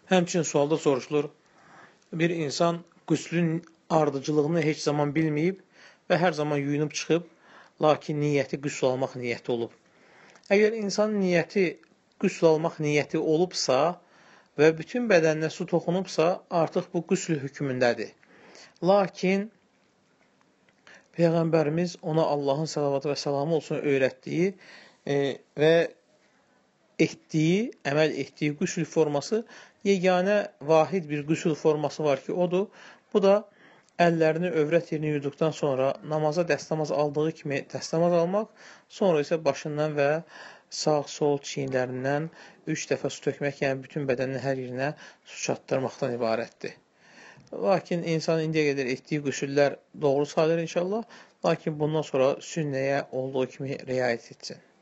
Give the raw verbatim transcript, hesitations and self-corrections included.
Həmçinin sualda soruşulur, bir insan qüslün ardıcılığını heç zaman bilməyib və hər zaman yuyunub çıxıb, lakin niyyəti qüsl almaq niyyəti olub. Əgər insanın niyyəti qüsl almaq niyyəti olubsa və bütün bədəninə su toxunubsa, artıq bu qüsl hökmündədir. Lakin Peyğəmbərimiz ona Allahın salavatı və salamı olsun öyrətdiyi e, və etdiyi, əməl etdiyi qüsl forması yeganə, vahid bir qüsl forması var ki, odur. Bu da əllərini övrət yerini yuyduqdan sonra namaza dəstəmaz aldığı kimi dəstəmaz almaq, sonra isə başından və sağ-sol çiyinlərindən üç dəfə su tökmək, yəni bütün bədənin hər yerinə su çatdırmaqdan ibarətdir. Lakin insan indiyə qədər etdiyi qüsüllər doğru sayılır inşallah, lakin bundan sonra sünnəyə olduğu kimi riayət etsin.